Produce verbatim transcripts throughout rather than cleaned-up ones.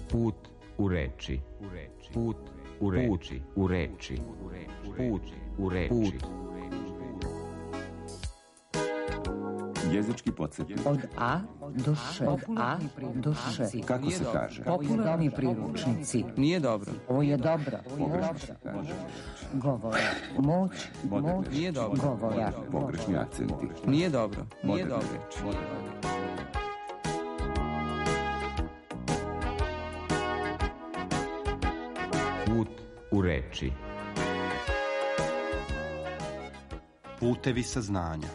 Put u reči. Put u reči. U reči. Put u reči. Jezički podsjetnik. Od A do Š. Od A do Š. Kako se kaže? Popularni priručnici. Nije dobro. Ovo je dobro. Pogrešno se kaže. Govora. Moć. Moć. Nije dobro. Govora. Pogrešni akcenti. Nije dobro. Nije Moderne dobro. reči. Put u reči. Putevi saznanja.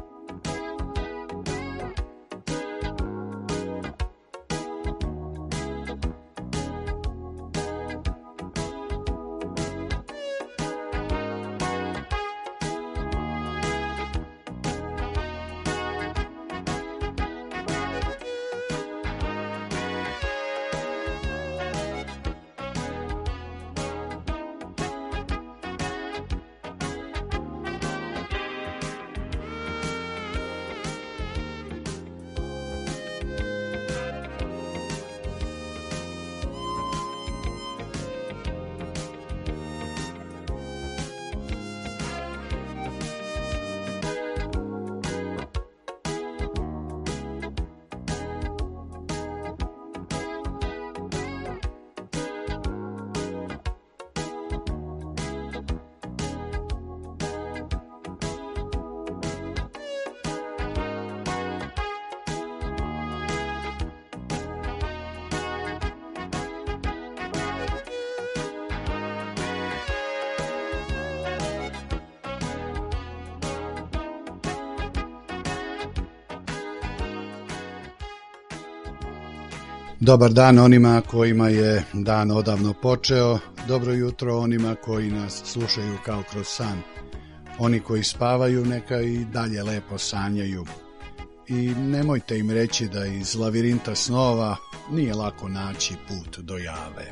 Dobar dan onima kojima je dan odavno počeo, dobro jutro onima koji nas slušaju kao kroz san. Oni koji spavaju neka i dalje lepo sanjaju. I nemojte im reći da iz lavirinta snova nije lako naći put do jave.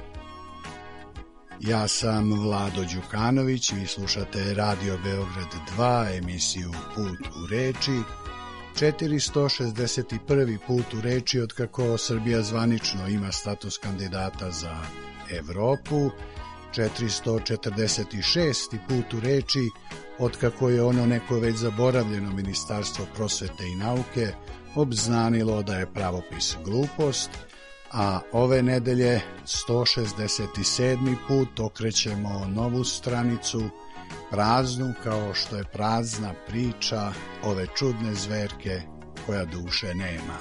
Ja sam Vlado Đukanović, vi slušate Radio Beograd dva, emisiju Put u reči, četiristo šezdeset prvi put u reči otkako Srbija zvanično ima status kandidata za Evropu, četiristo četrdeset šesti put u reči otkako je ono neko već zaboravljeno Ministarstvo prosvete i nauke obznanilo da je pravopis glupost, a ove nedelje sto šezdeset sedmi put okrećemo novu stranicu, praznu kao što je prazna priča ove čudne zverke koja duše nema.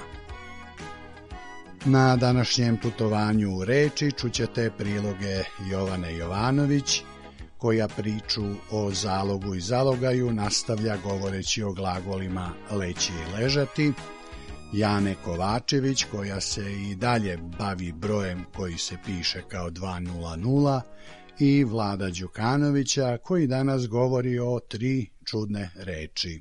Na današnjem putovanju u reči čućete priloge Jovane Jovanović, koja priču o zalogu i zalogaju nastavlja govoreći o glagolima leći i ležati, Jane Kovačević, koja se i dalje bavi brojem koji se piše kao dvesta, i Vlada Đukanovića, koji danas govori o tri čudne reči.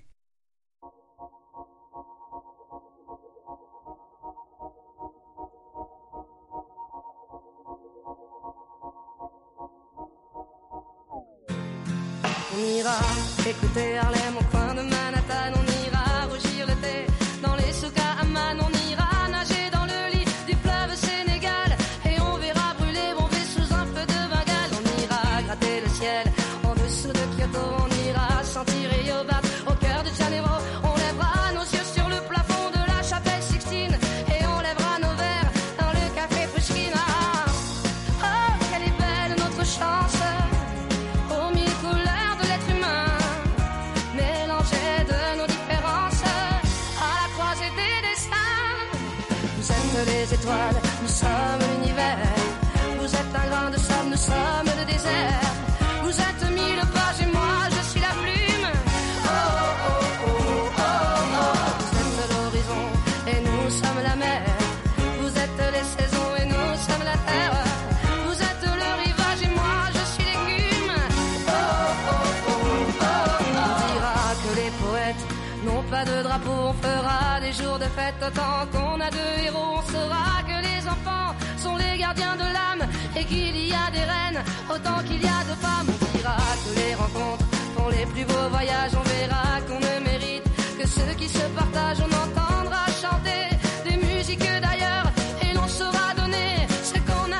On ira écouter Harlem au coin de Manhattan, on ira rougir le thé dans les souks à Amman, on ira nager dans le lit du fleuve Sénégal et on verra brûler Bombay sous un feu de Bengale. On ira gratter le ciel en dessous de Kyoto, on ira sentir Yobat au cœur de Janeiro, on lèvera nos yeux sur le plafond de la chapelle Sixtine et on lèvera nos verres dans le café Pushkin. Ah, oh, quelle est belle notre chance aux mille couleurs de l'être humain, mélangées de nos différences à la croisée des destins. Vous êtes les étoiles, nous sommes l'univers. Vous êtes un grain de sable, nous sommes le désert. Vous êtes mille pages et moi je suis la plume. Oh oh oh oh oh oh. Vous êtes l'horizon et nous sommes la mer. Vous êtes les saisons et nous sommes la terre. Vous êtes le rivage et moi je suis l'écume. Oh oh oh oh oh. On dira que les poètes n'ont pas de drapeau, on fera des jours de fête autant qu'on a de héros. On saura que les enfants sont les gardiens de l'âme et qu'il y a des reines autant qu'il y a de femmes. On dira que les rencontres font les plus beaux voyages. On verra qu'on ne mérite que ceux qui se partagent. On entendra chanter des musiques d'ailleurs et l'on saura donner ce qu'on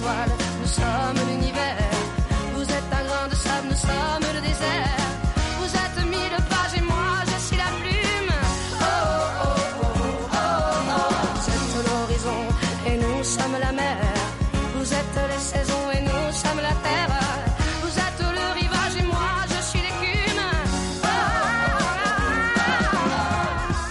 étoiles, nous sommes l'univers. Vous êtes un grain de sable, nous sommes le désert. Vous êtes mille pages et moi je suis la plume. Oh oh oh oh oh oh. Vous êtes l'horizon et nous sommes la mer. Vous êtes les saisons et nous sommes la terre. Vous êtes le rivage et moi je suis l'écume. Oh, oh, oh, oh.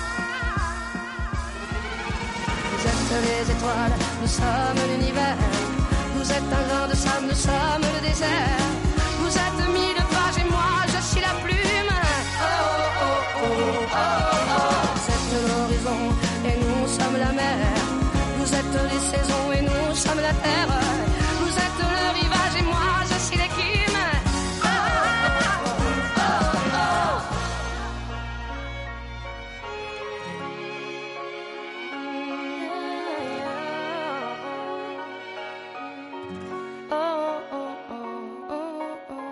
Vous êtes les étoiles, nous sommes l'univers. Vous êtes un grain de sable, nous sommes le désert. Vous êtes mille pages et moi je suis la plume. Oh oh oh oh oh. Vous êtes l'horizon et nous sommes la mer. Vous êtes les saisons et nous sommes la terre. Vous êtes le rivage et moi je suis l'écume. Oh, oh, oh, oh. Oh, oh, oh, oh, oh.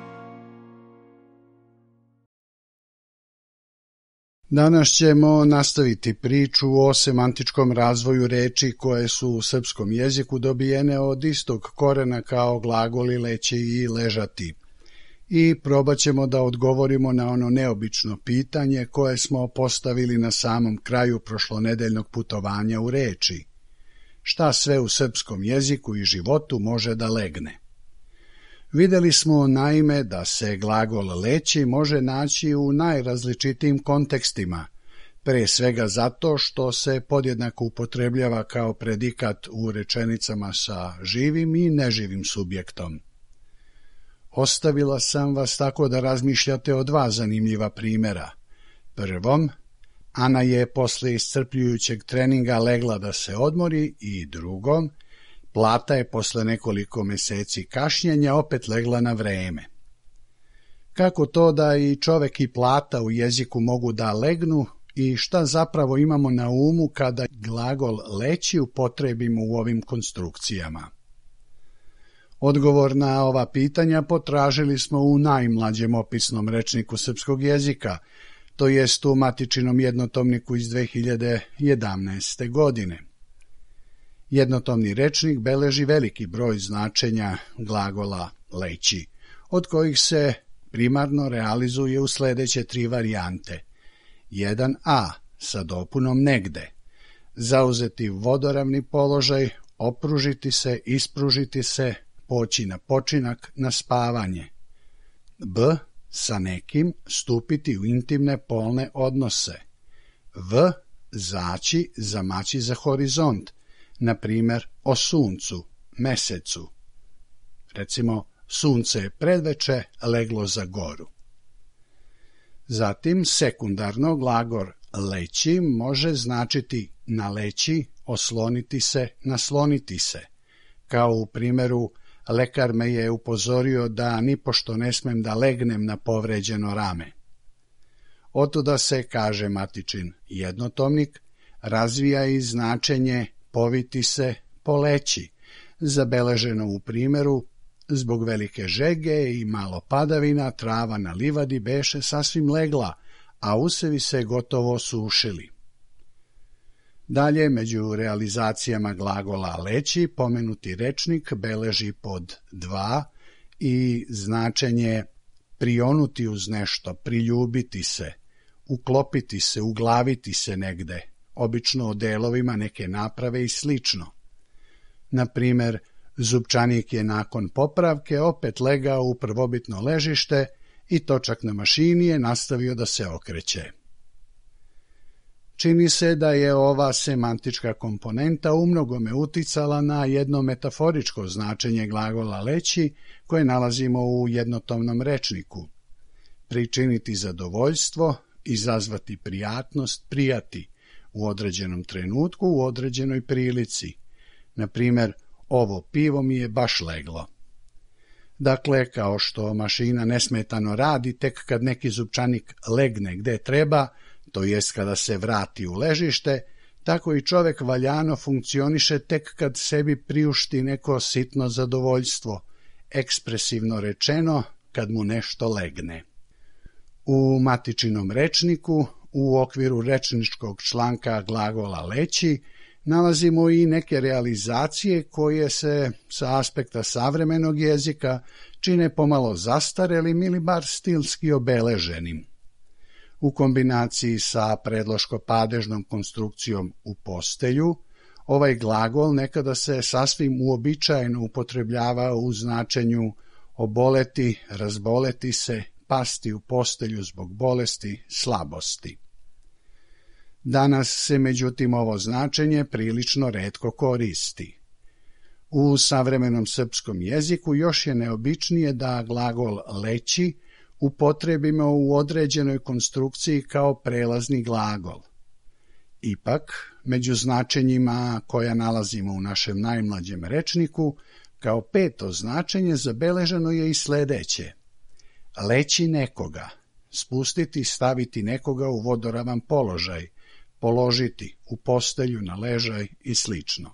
Danas ćemo nastaviti priču o semantičkom razvoju reči koje su u srpskom jeziku dobijene od istog korena kao glagoli leći i ležati. I probat ćemo da odgovorimo na ono neobično pitanje koje smo postavili na samom kraju prošlonedeljnog putovanja u reči. Šta sve u srpskom jeziku i životu može da legne? Videli smo naime da se glagol leći može naći u najrazličitijim kontekstima, pre svega zato što se podjednako upotrebljava kao predikat u rečenicama sa živim i neživim subjektom. Ostavila sam vas tako da razmišljate o dva zanimljiva primjera. Prvom, Ana je posle iscrpljujućeg treninga legla da se odmori, i drugom, Plata je posle nekoliko meseci kašnjenja opet legla na vreme. Kako to da i čovek i Plata u jeziku mogu da legnu i šta zapravo imamo na umu kada glagol leći upotrebimo u ovim konstrukcijama? Odgovor na ova pitanja potražili smo u najmlađem opisnom rečniku srpskog jezika, to jest u Matičinom jednotomniku iz dve hiljade jedamnaeste. godine. Jednotomni rečnik beleži veliki broj značenja glagola leći, od kojih se primarno realizuje u sledeće tri varijante. jedan a sa dopunom negde, zauzeti vodoravni položaj, opružiti se, ispružiti se, poći na počinak, na spavanje. B sa nekim, stupiti u intimne polne odnose. V zaći, zamaći za horizont, na primer o suncu, mesecu. Recimo, sunce je predveče, leglo za goru. Zatim, sekundarno glagol leći može značiti naleći, osloniti se, nasloniti se. Kao u primjeru, lekar me je upozorio da nipošto ne smem da legnem na povređeno rame. Otuda se, kaže Matičin jednotomnik, razvija i značenje poviti se, poleći, zabeleženo u primjeru, zbog velike žege i malo padavina trava na livadi beše sasvim legla, a usevi se gotovo sušili. Dalje, među realizacijama glagola leći, pomenuti rečnik beleži pod dva i značenje prionuti uz nešto, priljubiti se, uklopiti se, uglaviti se negde, obično o delovima neke naprave i slično. Na primer, zupčanik je nakon popravke opet legao u prvobitno ležište i točak na mašini je nastavio da se okreće. Čini se da je ova semantička komponenta umnogome uticala na jedno metaforičko značenje glagola leći koje nalazimo u jednotomnom rečniku. Pričiniti zadovoljstvo, izazvati prijatnost, prijati, u određenom trenutku, u određenoj prilici. Na primjer, ovo pivo mi je baš leglo. Dakle, kao što mašina nesmetano radi tek kad neki zupčanik legne gde treba, to jest kada se vrati u ležište, tako i čovek valjano funkcioniše tek kad sebi priušti neko sitno zadovoljstvo, ekspresivno rečeno, kad mu nešto legne. U Matičinom rečniku, u okviru rečničkog članka glagola leći, nalazimo i neke realizacije koje se sa aspekta savremenog jezika čine pomalo zastarelim ili bar stilski obeleženim. U kombinaciji sa predloško-padežnom konstrukcijom u postelju, ovaj glagol nekada se sasvim uobičajeno upotrebljavao u značenju oboleti, razboleti se, pasti u postelju zbog bolesti, slabosti. Danas se međutim ovo značenje prilično retko koristi. U savremenom srpskom jeziku još je neobičnije da glagol leći upotrebimo u određenoj konstrukciji kao prelazni glagol. Ipak, među značenjima koja nalazimo u našem najmlađem rečniku, kao peto značenje zabeleženo je i sledeće: leći nekoga, spustiti, staviti nekoga u vodoravan položaj, položiti u postelju, na ležaj i slično.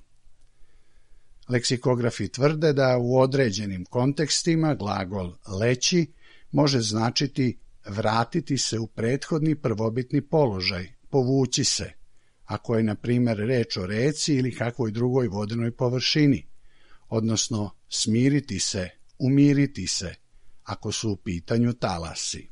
Leksikografi tvrde da u određenim kontekstima glagol leći može značiti vratiti se u prethodni prvobitni položaj, povući se, ako je na primjer reč o reci ili kakvoj drugoj vodenoj površini, odnosno smiriti se, umiriti se, ako su u pitanju talasi.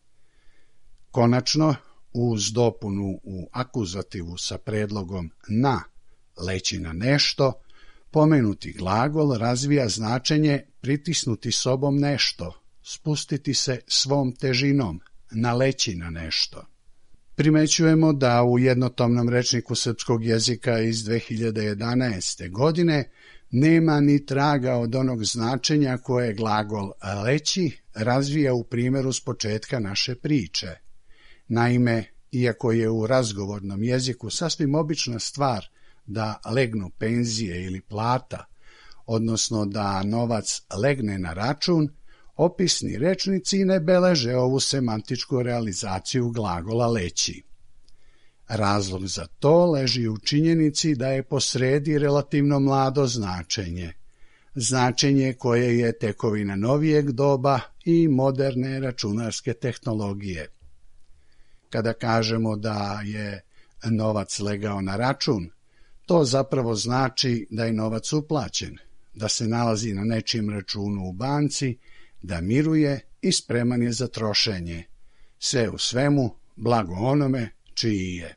Konačno, uz dopunu u akuzativu sa predlogom na, leći na nešto, pomenuti glagol razvija značenje pritisnuti sobom nešto, spustiti se svom težinom, naleći na nešto. Primećujemo da u jednotomnom rečniku srpskog jezika iz dve hiljade jedanaeste. godine nema ni traga od onog značenja koje glagol leći razvija u primjeru s početka naše priče. Naime, iako je u razgovornom jeziku sasvim obična stvar da legnu penzije ili plata, odnosno da novac legne na račun, opisni rečnici ne beleže ovu semantičku realizaciju glagola leći. Razlog za to leži u činjenici da je posredi relativno mlado značenje, značenje koje je tekovina novijeg doba i moderne računarske tehnologije. Kada kažemo da je novac legao na račun, to zapravo znači da je novac uplaćen, da se nalazi na nečijem računu u banci, da miruje i spreman je za trošenje. Sve u svemu, blago onome čiji je.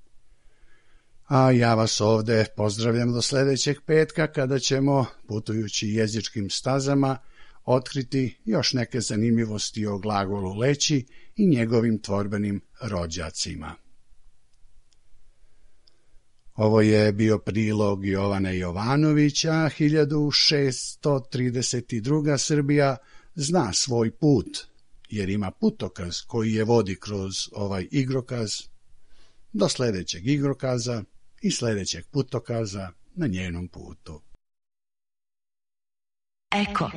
A ja vas ovde pozdravljam do sledećeg petka, kada ćemo, putujući jezičkim stazama, otkriti još neke zanimljivosti o glagolu leći i njegovim tvorbenim rođacima. Ovo je bio prilog Jovane Jovanovića. hiljadu šeststo trideset druga. Srbija zna svoj put, jer ima putokaz koji je vodi kroz ovaj igrokaz, do sledećeg igrokaza i sledećeg putokaza na njenom putu. Eko.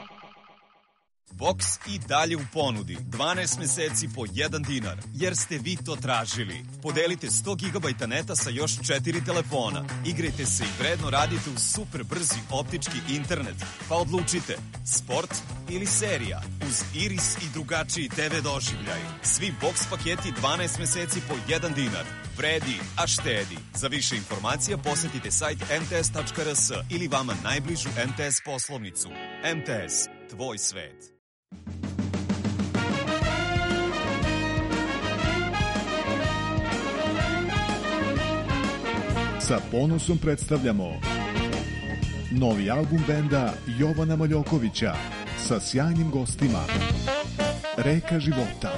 Boks i dalje u ponudi, dvanaest meseci po jedan dinar, jer ste vi to tražili. Podelite sto gigabajta neta sa još četiri telefona. Igrajte se i vredno radite uz super brzi optički internet. Pa odlučite, sport ili serija, uz Iris i drugačiji te ve doživljaj. Svi boks paketi dvanaest meseci po jedan dinar. Vredi, a štedi. Za više informacija posetite sajt em te es tačka er es ili vama najbližu em te es poslovnicu. em te es, tvoj svet. Sa ponosom predstavljamo novi album benda Jovana Maljokovića sa sjajnim gostima. Reka života.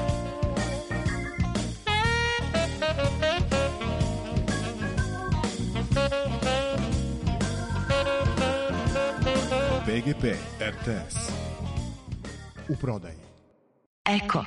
be ge pe er te es. U prodaji. Eko.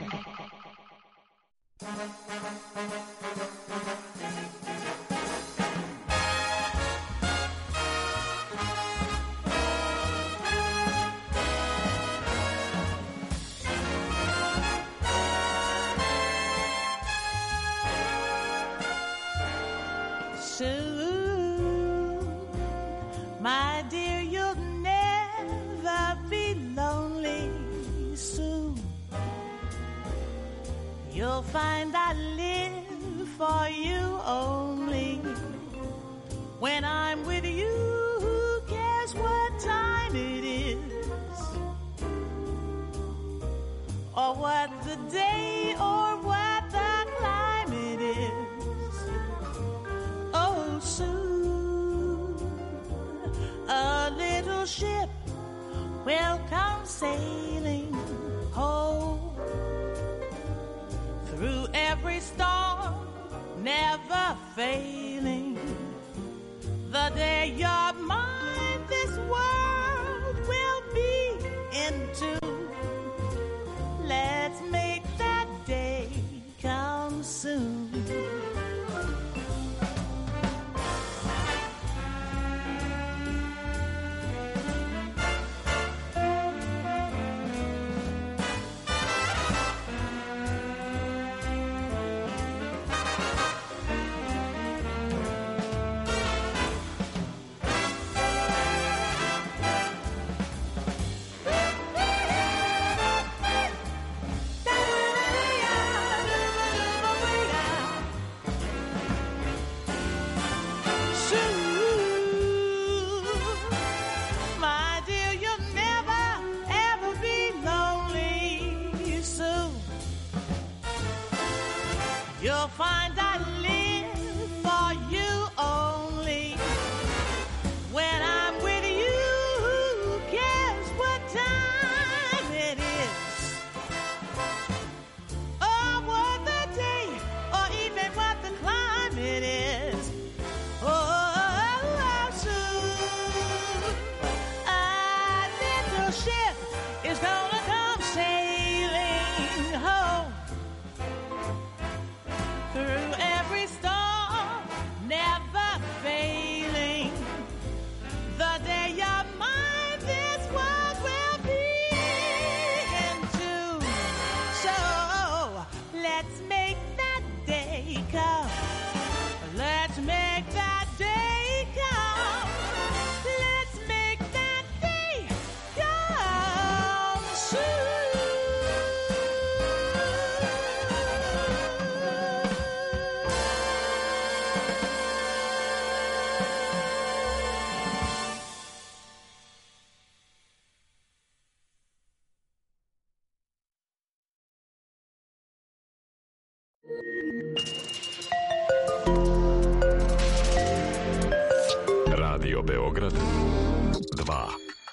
You'll find I live for you only. When I'm with you, who cares what time it is, or what the day, or what the climate is. Oh, soon a little ship will come sailing home through every storm, never failing. The day you're mine, this world will be into. Let's make that day come soon. You'll find I live for you only. When I'm with you, who cares what time it is, or what the day, or even what the climate is. Oh, soon a little ship is gonna come sailing home through every storm, never failing. The day you're mine, this world will be into. So let's make that day come. Let's make that day come. Let's make that day come soon. Radio Beograd dva.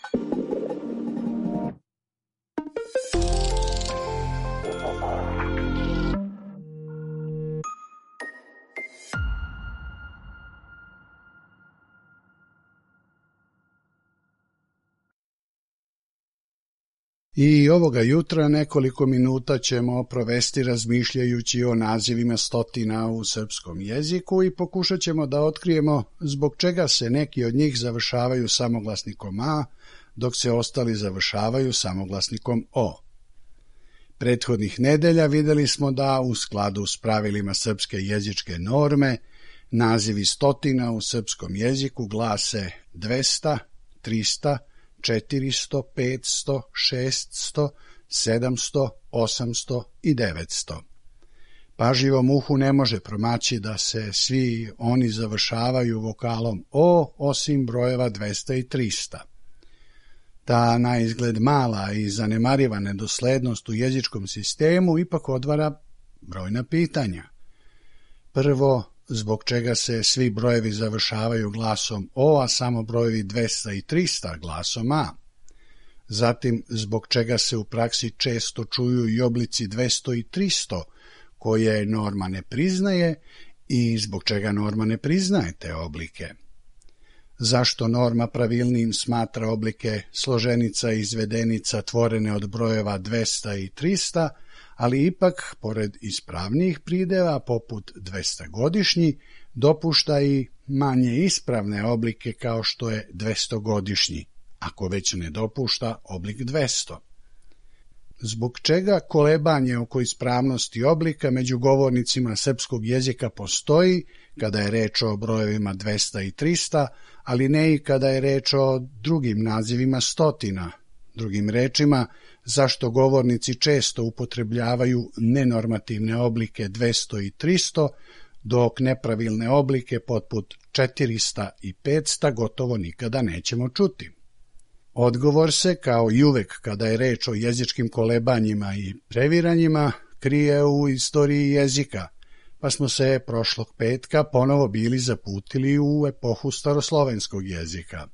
I ovoga jutra nekoliko minuta ćemo provesti razmišljajući o nazivima stotina u srpskom jeziku i pokušat ćemo da otkrijemo zbog čega se neki od njih završavaju samoglasnikom a, dok se ostali završavaju samoglasnikom o. Prethodnih nedelja videli smo da u skladu s pravilima srpske jezičke norme nazivi stotina u srpskom jeziku glase dvesta, trista, četiristo, petsto, šeststo, sedamsto, osamsto i devetsto. Pažljivom uhu ne može promaći da se svi oni završavaju vokalom o, osim brojeva dvesta i trista. Ta na izgled mala i zanemariva nedoslednost u jezičkom sistemu ipak otvara brojna pitanja. Prvo, zbog čega se svi brojevi završavaju glasom o, a samo brojevi dvesta i trista glasom a. Zatim, zbog čega se u praksi često čuju i oblici dvesta i trista, koje norma ne priznaje i zbog čega norma ne priznaje te oblike. Zašto norma pravilnim smatra oblike složenica i izvedenica tvorene od brojeva dvesta i trista, ali ipak, pored ispravnijih prideva, poput dvestagodišnji, dopušta i manje ispravne oblike kao što je dvestogodišnji, ako već ne dopušta oblik dvesta. Zbog čega kolebanje oko ispravnosti oblika među govornicima srpskog jezika postoji kada je reč o brojevima dvesta i trista, ali ne i kada je reč o drugim nazivima stotina. Drugim rečima, zašto govornici često upotrebljavaju nenormativne oblike dvesta i trista, dok nepravilne oblike poput četiristo i petsto gotovo nikada nećemo čuti. Odgovor se, kao i uvek kada je reč o jezičkim kolebanjima i previranjima, krije u istoriji jezika, pa smo se prošlog petka ponovo bili zaputili u epohu staroslovenskog jezika.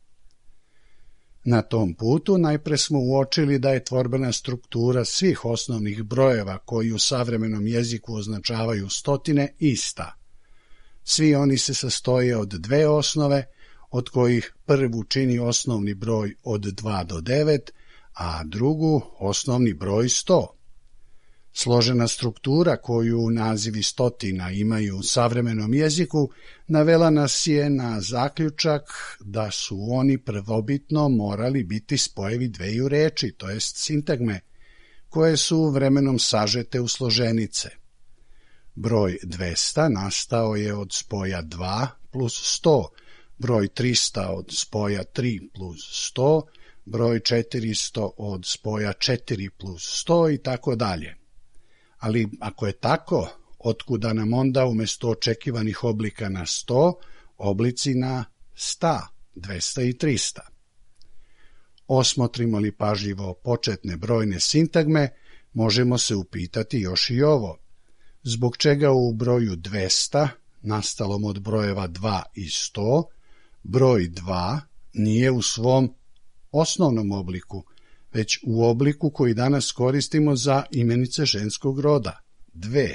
Na tom putu najpre smo uočili da je tvorbena struktura svih osnovnih brojeva koji u savremenom jeziku označavaju stotine ista. Svi oni se sastoje od dve osnove, od kojih prvu čini osnovni broj od dva do devet, a drugu osnovni broj sto. Složena struktura koju nazivi stotina imaju u savremenom jeziku navela nas je na zaključak da su oni prvobitno morali biti spojevi dveju reči, to jest sintagme, koje su vremenom sažete u složenice. Broj dvesta nastao je od spoja dva plus sto, broj trista od spoja tri plus sto, broj četiristo od spoja četiri plus sto i tako dalje. Ali ako je tako, otkuda nam onda umjesto očekivanih oblika na sto, oblici na sta, dvesta i trista. Osmotrimo li pažljivo početne brojne sintagme, možemo se upitati još i ovo. Zbog čega u broju dvesta, nastalom od brojeva dva i sto, broj dva nije u svom osnovnom obliku, već u obliku koji danas koristimo za imenice ženskog roda, dve.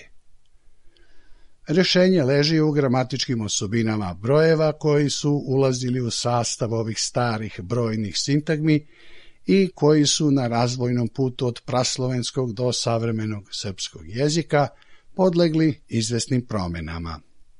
Rješenje leži u gramatičkim osobinama brojeva koji su ulazili u sastav ovih starih brojnih sintagmi i koji su na razvojnom putu od praslovenskog do savremenog srpskog jezika podlegli izvesnim promjenama.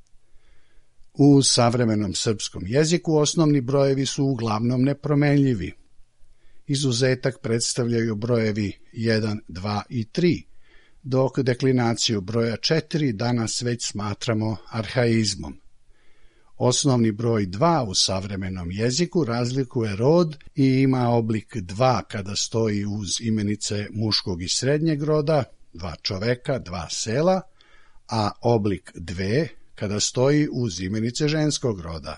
U savremenom srpskom jeziku osnovni brojevi su uglavnom nepromenljivi. Izuzetak predstavljaju brojevi jedan, dva i tri, dok deklinaciju broja četiri danas već smatramo arhaizmom. Osnovni broj dva u savremenom jeziku razlikuje rod i ima oblik dva kada stoji uz imenice muškog i srednjeg roda, dva čoveka, dva sela, a oblik dve kada stoji uz imenice ženskog roda.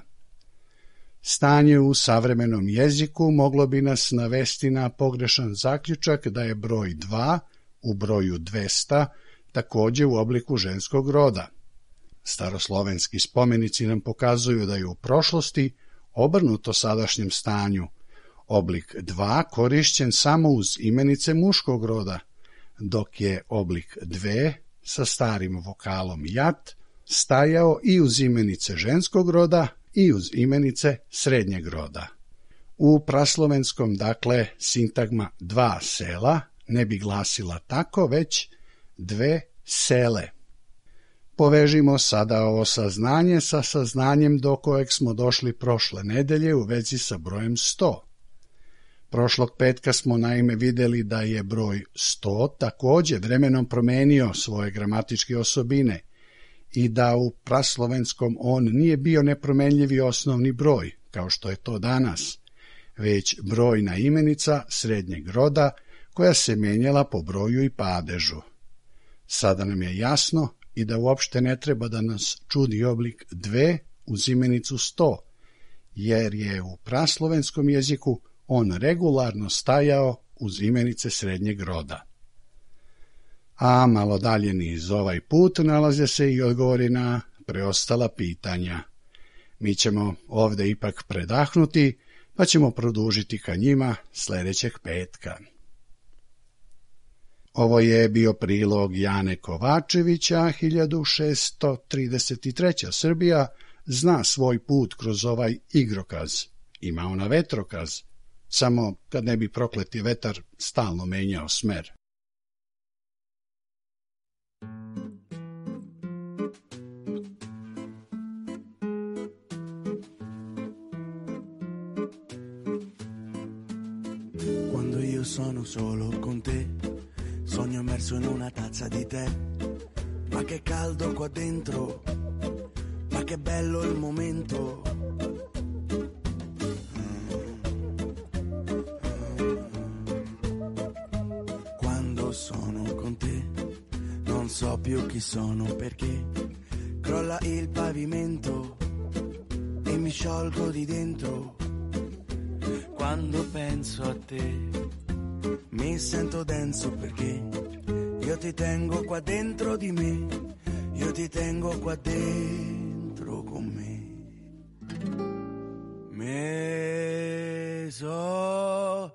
Stanje u savremenom jeziku moglo bi nas navesti na pogrešan zaključak da je broj dva u broju dvesta također u obliku ženskog roda. Staroslovenski spomenici nam pokazuju da je u prošlosti, obrnuto sadašnjem stanju, oblik dva korišćen samo uz imenice muškog roda, dok je oblik dve sa starim vokalom jat stajao i uz imenice ženskog roda i uz imenice srednjeg roda. U praslovenskom, dakle, sintagma dva sela ne bi glasila tako, već dve sele. Povežimo sada ovo saznanje sa saznanjem do kojeg smo došli prošle nedelje u vezi sa brojem sto. Prošlog petka smo naime vidjeli da je broj sto također vremenom promenio svoje gramatičke osobine i da u praslovenskom on nije bio nepromenljivi osnovni broj, kao što je to danas, već brojna imenica srednjeg roda koja se mijenjala po broju i padežu. Sada nam je jasno i da uopšte ne treba da nas čudi oblik dve uz imenicu sto, jer je u praslovenskom jeziku on regularno stajao uz imenice srednjeg roda. A malo dalje niz ovaj put nalaze se i odgovori na preostala pitanja. Mi ćemo ovdje ipak predahnuti, pa ćemo produžiti ka njima sljedećeg petka. Ovo je bio prilog Jane Kovačevića, hiljadu šeststo trideset treća. Srbija zna svoj put kroz ovaj igrokaz. Ima ona vetrokaz, samo kad ne bi prokleti vetar stalno menjao smer. Quando io sono solo con te, sogno immerso in una tazza di tè, ma che caldo qua dentro, ma che bello il momento. Quando sono con te, non so più chi sono perché crolla il pavimento e mi sciolgo di dentro. Quando penso a te mi sento denso perché io ti tengo qua dentro di me, io ti tengo qua dentro con me. Me so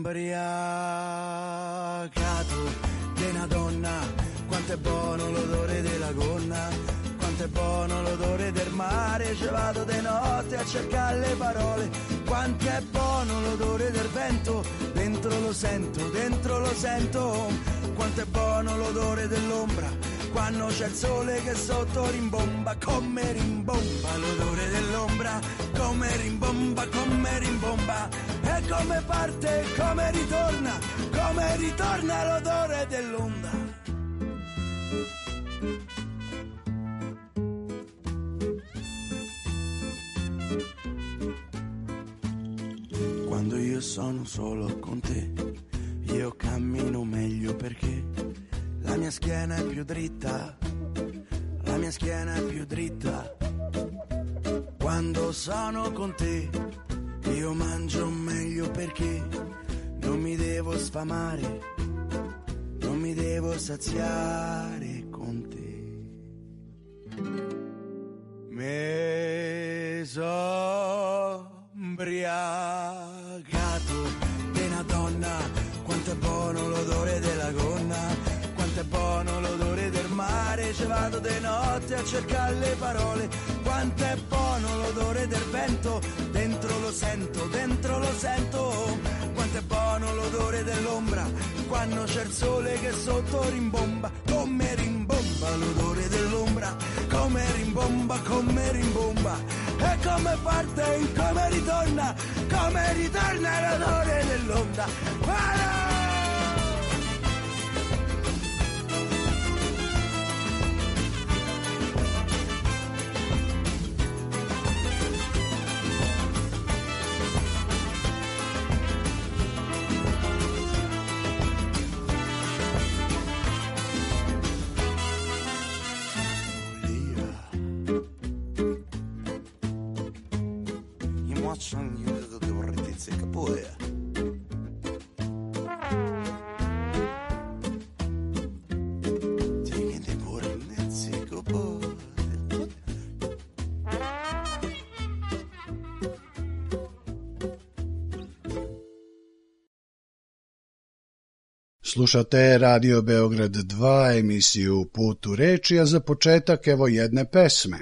ubriacato di una donna, quanto è buono l'odore della gonna, quanto è buono l'odore del mare, ci vado di notte a cercare le parole, quanto è buono l'odore del vento, dentro lo sento, dentro lo sento, quanto è buono l'odore dell'ombra, quando c'è il sole che sotto rimbomba, come rimbomba l'odore dell'ombra, come rimbomba, come rimbomba, e come parte, come ritorna, come ritorna l'odore dell'onda. Quando io sono solo con te, io cammino meglio perché la mia schiena è più dritta, la mia schiena è più dritta. Quando sono con te, io mangio meglio perché non mi devo sfamare, non mi devo saziare con te. Me so ubriacato di una donna, quanto è buono l'odore della gonna, quanto è buono l'odore del mare, ci vado di notte a cercare le parole, quanto è buono l'odore del vento, dentro lo sento, dentro lo sento, quanto è buono l'odore dell'ombra, quando c'è il sole che sotto rimbomba, come rimbomba l'odore dell'ombra, come rimbomba, come rimbomba, e come parte, come ritorna, come ritorna l'odore dell'onda. Voilà! Slušate Radio Beograd dva, emisiju Put u reči, a za početak evo jedne pesme.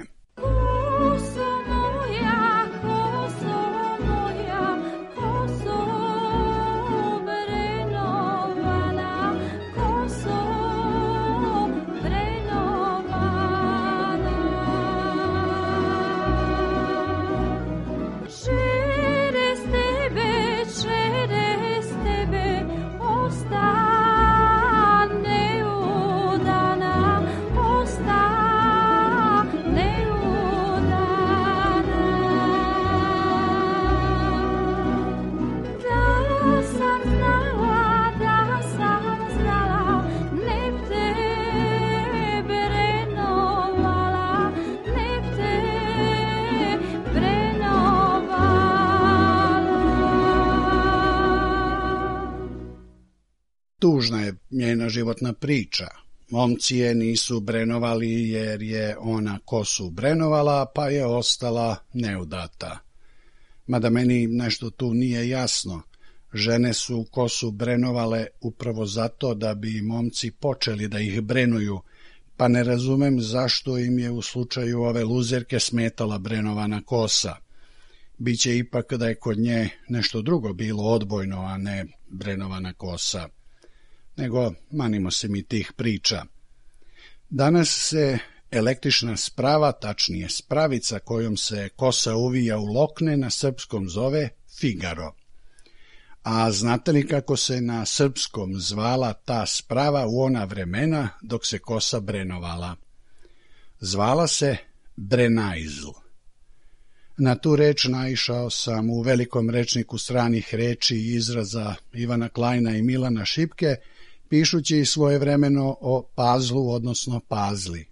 Tužna je njena životna priča. Momci je nisu brenovali jer je ona kosu brenovala, pa je ostala neudata. Mada meni nešto tu nije jasno. Žene su kosu brenovale upravo zato da bi momci počeli da ih brenuju, pa ne razumem zašto im je u slučaju ove luzerke smetala brenovana kosa. Biće ipak da je kod nje nešto drugo bilo odbojno, a ne brenovana kosa. Nego manimo se mi tih priča. Danas se električna sprava, tačnije spravica kojom se kosa uvija u lokne, na srpskom zove Figaro. A znate li kako se na srpskom zvala ta sprava u ona vremena dok se kosa brenovala? Zvala se Brenajzl. Na tu reč naišao sam u velikom rečniku stranih reči i izraza Ivana Klajna i Milana Šipke, pišući svojevremeno o pazlu, odnosno pazli.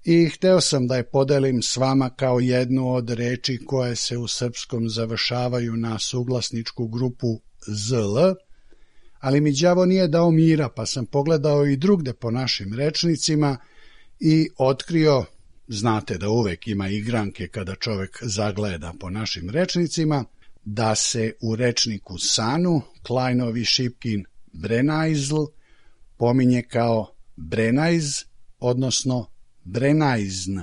I hteo sam da je podelim s vama kao jednu od reči koje se u srpskom završavaju na suglasničku grupu zl, ali mi đavo nije dao mira, pa sam pogledao i drugde po našim rečnicima i otkrio, znate da uvek ima igranke kada čovek zagleda po našim rečnicima, da se u rečniku Sanu Klajnovi Šipkin Brenajzl pominje kao Brenajz, odnosno Brenajzn.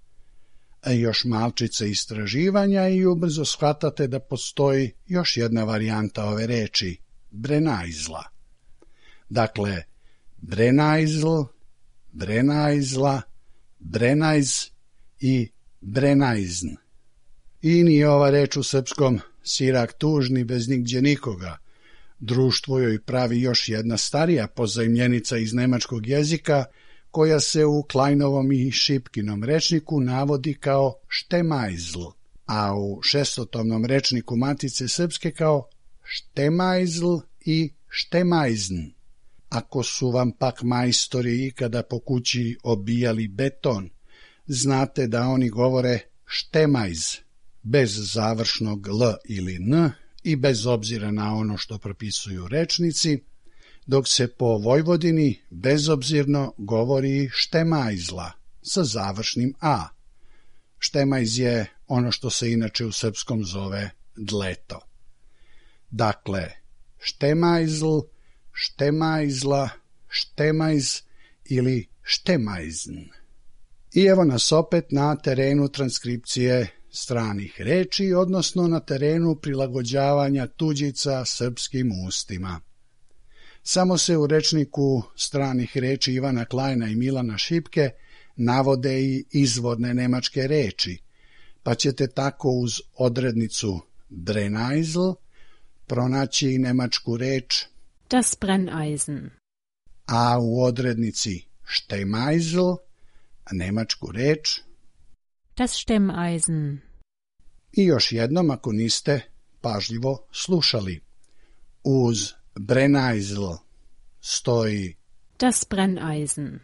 Još malčice istraživanja i ubrzo shvatate da postoji još jedna varijanta ove reči, Brenajzla. Dakle, Brenajzl, Brenajzla, Brenajz i Brenajzn. I nije ova reč u srpskom sirak tužni bez nigdje nikoga. Društvo joj pravi još jedna starija pozajmljenica iz nemačkog jezika, koja se u Klajnovom i Šipkinom rečniku navodi kao štemajzl, a u šestotomnom rečniku Matice Srpske kao štemajzl i štemajzn. Ako su vam pak majstori ikada po kući obijali beton, znate da oni govore štemajz, bez završnog l ili n i bez obzira na ono što propisuju rečnici, dok se po Vojvodini bezobzirno govori štemajzla sa završnim a. Štemajz je ono što se inače u srpskom zove dleto. Dakle, štemajzl, štemajzla, štemajz ili štemajzn. I evo nas opet na terenu transkripcije stranih reči, odnosno na terenu prilagođavanja tuđica srpskim ustima. Samo se u rečniku stranih reči Ivana Klajna i Milana Šipke navode i izvorne nemačke reči, pa ćete tako uz odrednicu Brenajzl pronaći i nemačku reč Das Brenneisen, a u odrednici Štemajzl nemačku reč Das Stemmeisen. I još jednom, ako niste pažljivo slušali, uz Brenajzl stoji Das Brenneisen,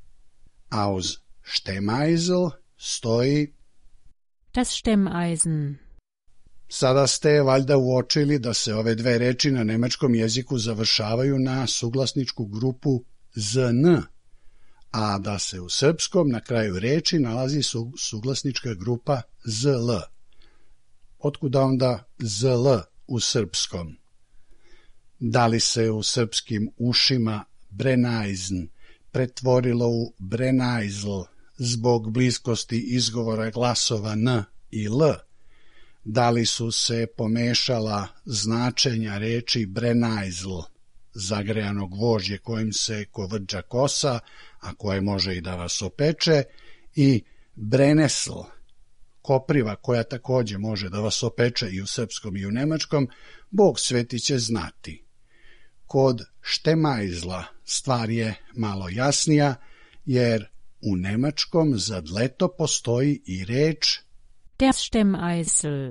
a uz Štemajzl stoji Das Stemmeisen. Sada ste valjda uočili da se ove dve reči na nemačkom jeziku završavaju na suglasničku grupu zn, a da se u srpskom na kraju reči nalazi suglasnička grupa zl. Otkuda onda zl u srpskom? Da li se u srpskim ušima Brenajzn pretvorilo u Brenajzl zbog bliskosti izgovora glasova n i l? Da li su se pomešala značenja reči Brenajzl, zagrejanog gvožđe kojim se kovrđa kosa, a koje može i da vas opeče, i Brennesl, kopriva koja također može da vas opeče i u srpskom i u nemačkom, Bog sveti će znati. Kod Štemajzla stvar je malo jasnija, jer u nemačkom za dleto postoji i reč Der Stemmeisel.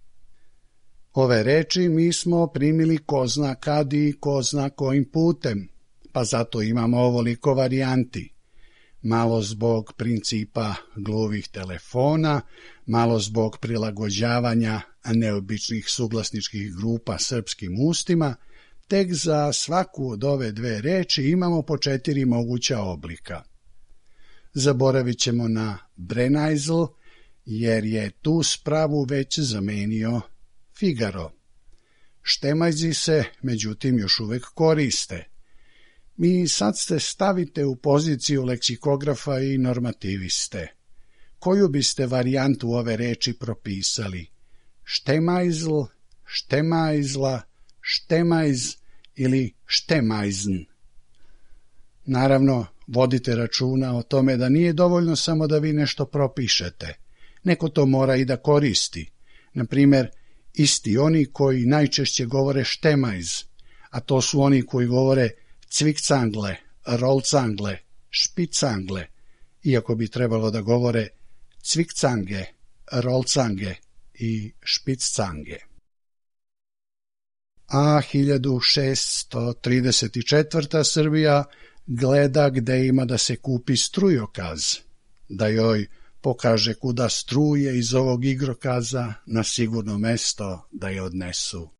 Ove reči mi smo primili ko zna kad i ko zna kojim putem, pa zato imamo ovoliko varijanti. Malo zbog principa gluvih telefona, malo zbog prilagođavanja neobičnih suglasničkih grupa srpskim ustima, tek za svaku od ove dve reči imamo po četiri moguća oblika. Zaboravit ćemo na Brenajzl, jer je tu spravu već zamenio Figaro. Štemajzi se, međutim, još uvek koriste. Mi sad ste stavite u poziciju leksikografa i normativiste. Koju biste varijantu ove reči propisali? Štemajzl, štemajzla, štemajz ili štemajzn? Naravno, vodite računa o tome da nije dovoljno samo da vi nešto propišete. Neko to mora i da koristi. Na primjer, isti oni koji najčešće govore štemajz, a to su oni koji govore cvikcangle, rolcangle, špicangle, iako bi trebalo da govore cvikcange, rolcange i špiccange. A hiljadu šeststo trideset četvrta. Srbija gleda gde ima da se kupi strujokaz. da joj pokaže kuda struje iz ovog igrokaza na sigurno mesto da je odnesu.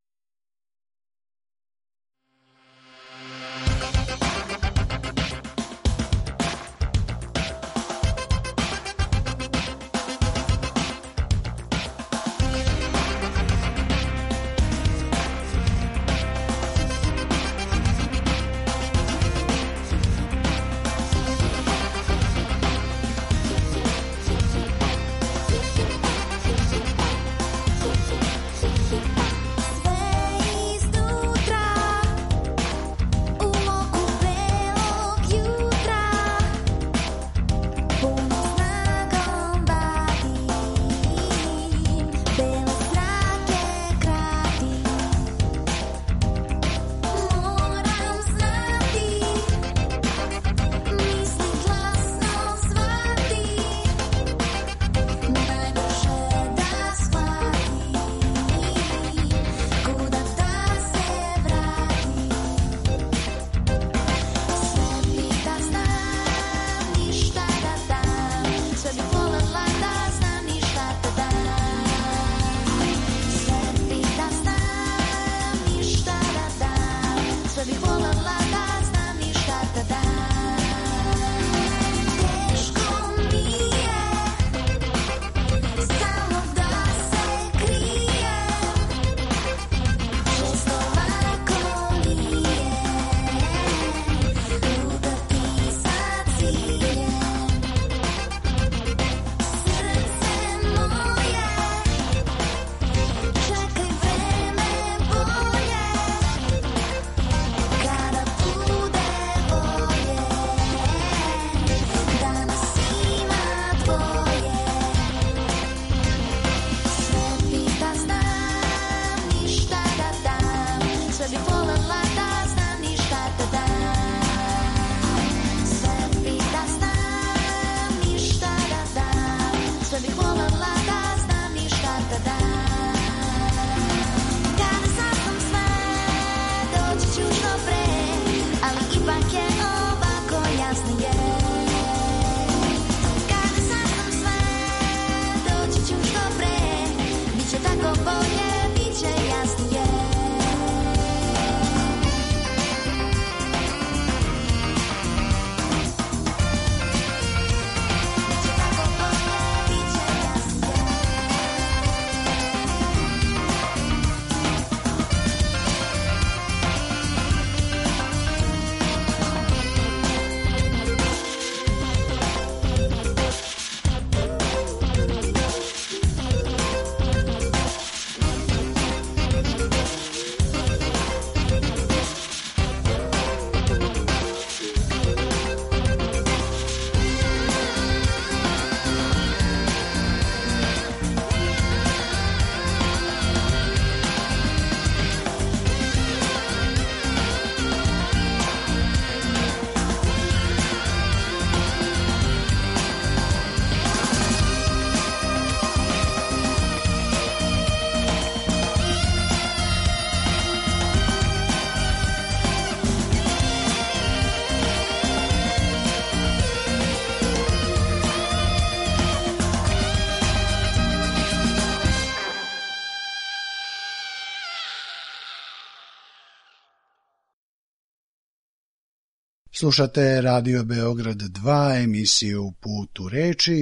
Slušate Radio Beograd dva, emisiju Put u reči,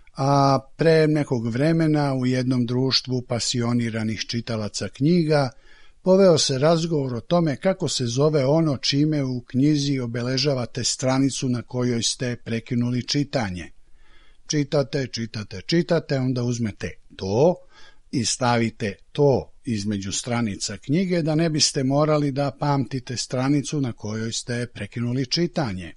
a pre nekog vremena u jednom društvu pasioniranih čitalaca knjiga poveo se razgovor o tome kako se zove ono čime u knjizi obeležavate stranicu na kojoj ste prekinuli čitanje. Čitate, čitate, čitate, onda uzmete to i stavite to između stranica knjige da ne biste morali da pamtite stranicu na kojoj ste prekinuli čitanje.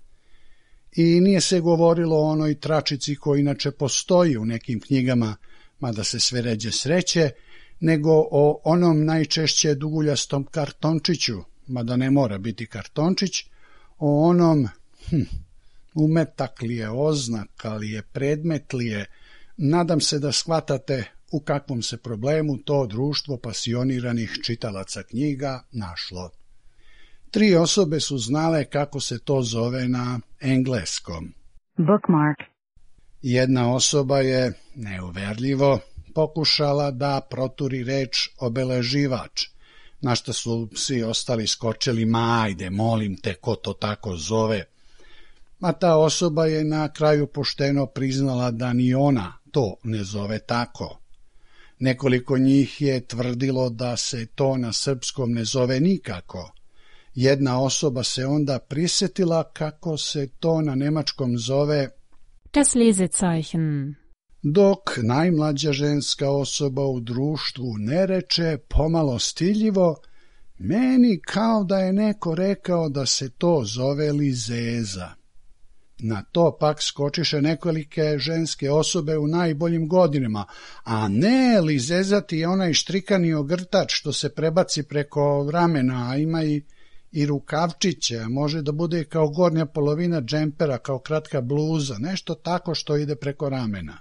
I nije se govorilo o onoj tračici koja inače postoji u nekim knjigama, mada se sve ređe sreće, nego o onom najčešće duguljastom kartončiću, mada ne mora biti kartončić, o onom, hm, umetak li je oznak, ali je predmet li je, nadam se da shvatate u kakvom se problemu to društvo pasioniranih čitalaca knjiga našlo. Tri osobe su znale kako se to zove na engleskom. Bookmark. Jedna osoba je neuverljivo pokušala da proturi reč obeleživač, na što su svi ostali skočili, ma ajde, molim te, ko to tako zove. A ta osoba je na kraju pošteno priznala da ni ona to ne zove tako. Nekoliko njih je tvrdilo da se to na srpskom ne zove nikako. Jedna osoba se onda prisjetila kako se to na nemačkom zove das Lesezeichen. Dok najmlađa ženska osoba u društvu ne reče pomalo stiljivo, meni kao da je neko rekao da se to zove lizeza. Na to pak skočiše nekolike ženske osobe u najboljim godinama, a ne, lizezati je onaj štrikani ogrtač što se prebaci preko ramena, a ima i, i rukavčiće, a može da bude kao gornja polovina džempera, kao kratka bluza, nešto tako što ide preko ramena.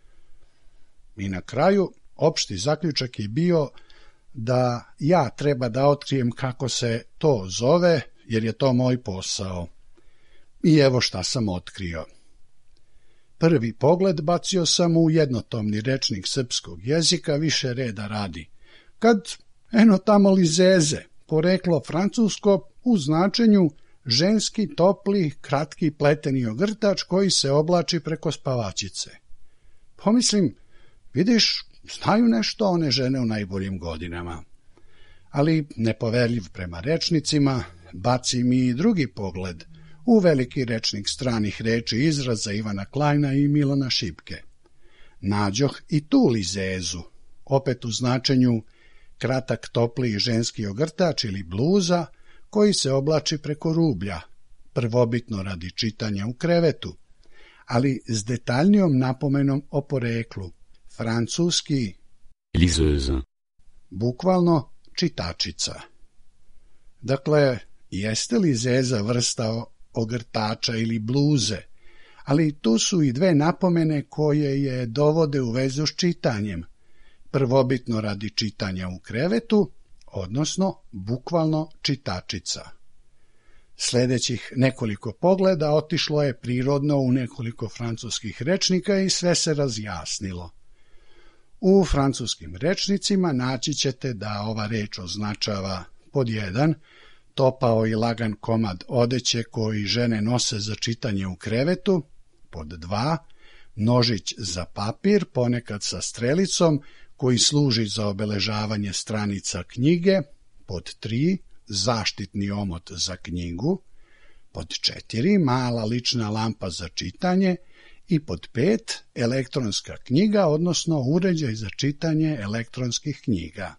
I na kraju, opšti zaključak je bio da ja treba da otkrijem kako se to zove, jer je to moj posao. I evo šta sam otkrio. Prvi pogled bacio sam u jednotomni rečnik srpskog jezika više reda radi, kad eno tamo lizeze, poreklo francusko u značenju ženski, topli, kratki pleteni ogrtač koji se oblači preko spavačice. Pomislim, vidiš, znaju nešto one žene u najboljim godinama. Ali nepoverljiv prema rečnicima, baci mi i drugi pogled u veliki rečnik stranih reči i izraza Ivana Klajna i Milana Šipke. Nađoh i tu lizezu, opet u značenju kratak, topli ženski ogrtač ili bluza koji se oblači preko rublja, prvobitno radi čitanja u krevetu, ali s detaljnijom napomenom o poreklu, francuski liseuse, bukvalno čitačica. Dakle, jeste lizeza vrsta ogrtača ili bluze, ali tu su i dve napomene koje je dovode u vezu s čitanjem, prvobitno radi čitanja u krevetu, odnosno bukvalno čitačica. Sljedećih nekoliko pogleda otišlo je prirodno u nekoliko francuskih rečnika i sve se razjasnilo. U francuskim rečnicima naći ćete da ova reč označava pod jedan topao i lagan komad odeće koji žene nose za čitanje u krevetu, pod dva nožić za papir, ponekad sa strelicom, koji služi za obeležavanje stranica knjige, pod tri zaštitni omot za knjigu, pod četiri mala lična lampa za čitanje i pod pet elektronska knjiga, odnosno uređaj za čitanje elektronskih knjiga.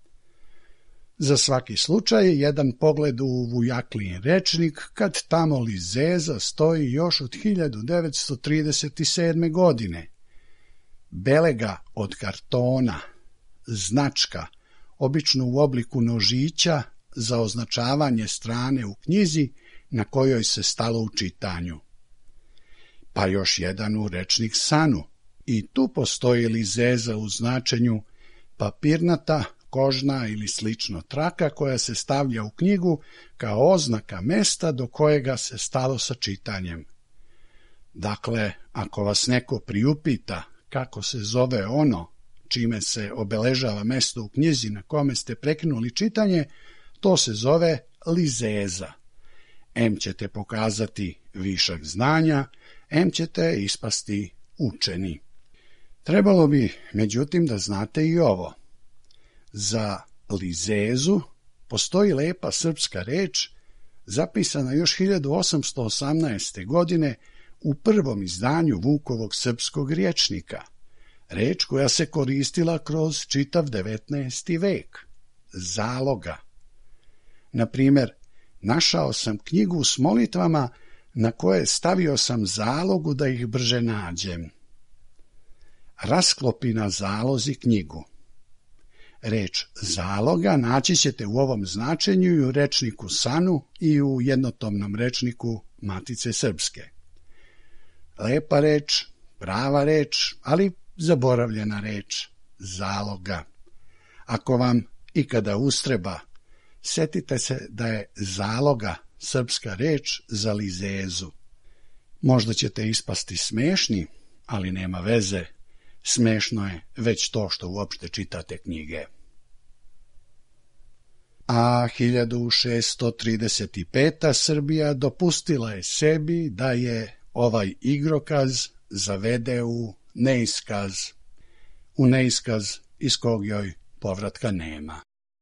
Za svaki slučaj jedan pogled u Vujaklin rečnik, kad tamo lizeza stoji još od hiljadu devetsto trideset sedme. godine. Belega od kartona, značka, obično u obliku nožića za označavanje strane u knjizi na kojoj se stalo u čitanju. Pa još jedan u rečnik sanu, i tu postoji lizeza u značenju papirnata, kožna ili slično traka koja se stavlja u knjigu kao oznaka mesta do kojega se stalo sa čitanjem. Dakle, ako vas neko priupita kako se zove ono čime se obeležava mesto u knjizi na kome ste prekinuli čitanje, to se zove lizeza. Em ćete pokazati višak znanja, em ćete ispasti učeni. Trebalo bi, međutim, da znate i ovo. Za lizezu postoji lepa srpska reč, zapisana još hiljadu osamsto osamnaeste. godine u prvom izdanju Vukovog srpskog rječnika, reč koja se koristila kroz čitav devetnaesti. vek, zaloga. Na primjer, našao sam knjigu s molitvama na koje stavio sam zalogu da ih brže nađem. Rasklopi na zalozi knjigu. Reč zaloga naći ćete u ovom značenju i u rečniku Sanu i u jednotomnom rečniku Matice Srpske. Lepa reč, prava reč, ali zaboravljena reč, zaloga. Ako vam ikada ustreba, setite se da je zaloga srpska reč za lizezu. Možda ćete ispasti smešni, ali nema veze, smešno je već to što uopšte čitate knjige. A hiljadu šessto trideset peta. Srbija dopustila je sebi da je ovaj igrokaz zavede u neiskaz, u neiskaz iz kog joj povratka nema.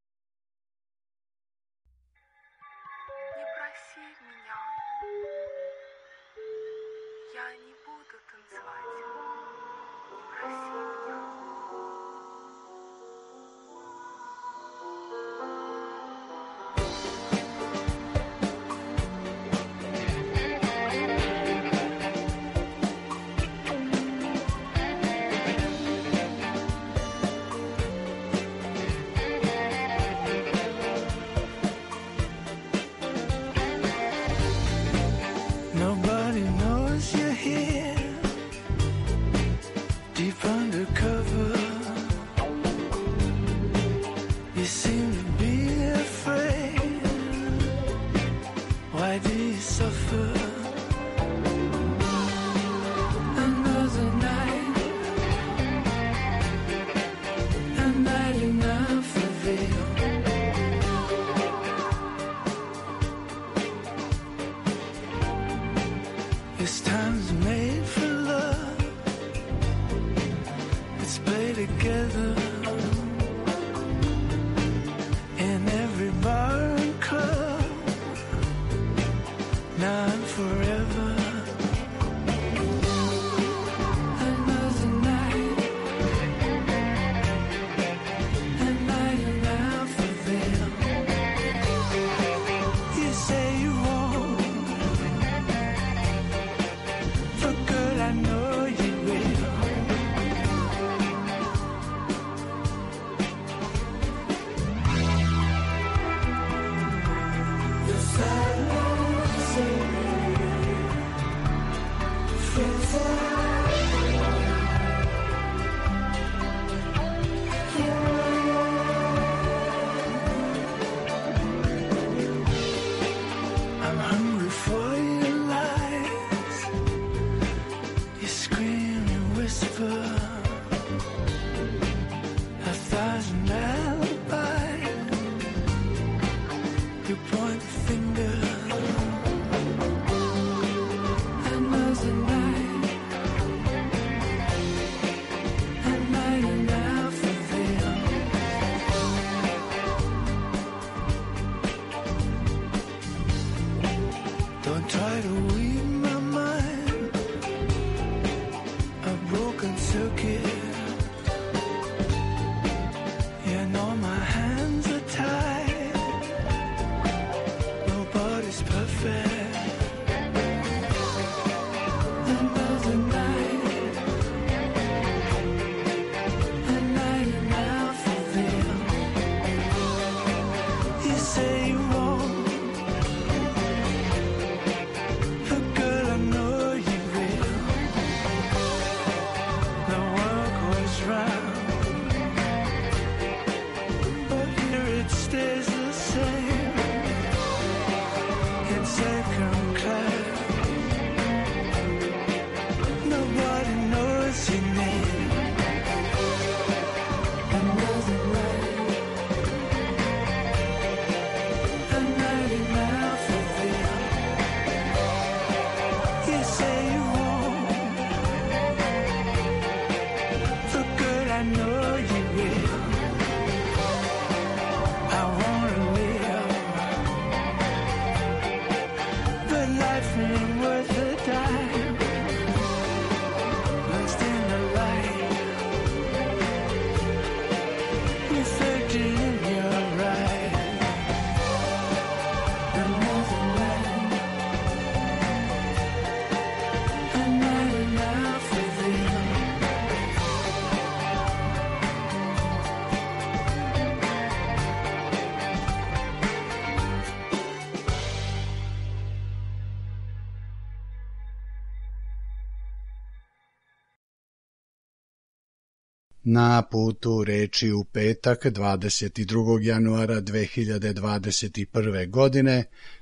Na putu reči u petak dvadeset drugog januara dve hiljade dvadeset prve. godine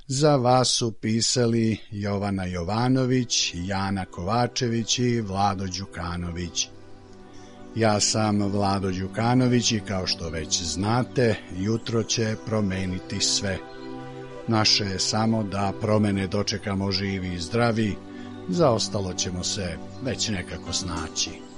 Za vas su pisali Jovana Jovanović, Jana Kovačević i Vlado Đukanović. Ja sam Vlado Đukanović i kao što već znate, jutro će promeniti sve. Naše je samo da promene dočekamo živi i zdravi, za ostalo ćemo se već nekako snaći.